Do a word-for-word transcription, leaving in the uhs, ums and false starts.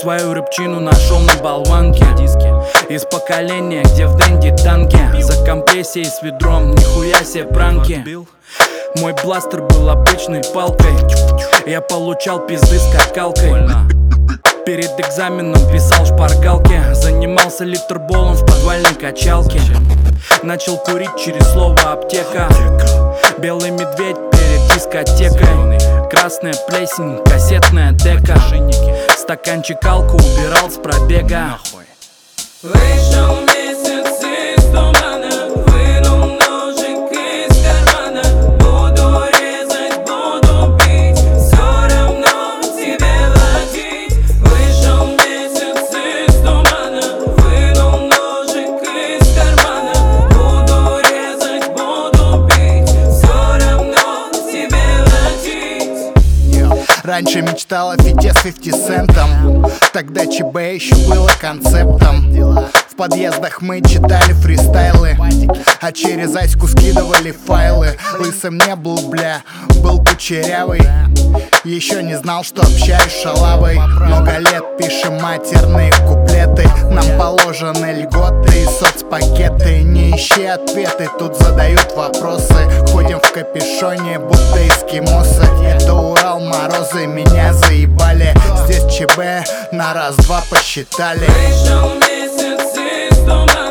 свою рыбчину нашел на болванке. Из поколения, где в денди танки, за компрессией с ведром, нихуя себе пранки. Мой бластер был обычной палкой, я получал пизды скакалкой. Перед экзаменом писал шпаргалки, занимался литерболом в подвальной качалке. Начал курить через слово аптека, белый медведь перед дискотекой. Красная плесень, кассетная дека, стаканчик алку убирал с пробега. Вышел месяц из тумана, вынул ножик из кармана. Буду резать, буду пить, все равно тебе платить. Вышел месяц из тумана, вынул ножик из кармана. Буду резать, буду пить, все равно тебе платить. Раньше мечтал о фите с фифти сентом, тогда ЧБ еще было концептом. В подъездах мы читали фристайлы, а через Аську скидывали файлы. Лысым не был, бля, был кучерявый. Еще не знал, что общаюсь с шалавой. Много лет пишем матерные куплеты. Нам положены льготы и соцпакеты. Не ищи ответы, тут задают вопросы. Ходим в капюшоне, будто эскимосы. Это Урал, морозы, меня заебали. Здесь ЧБ на раз-два посчитали. Вышел месяц из тумана.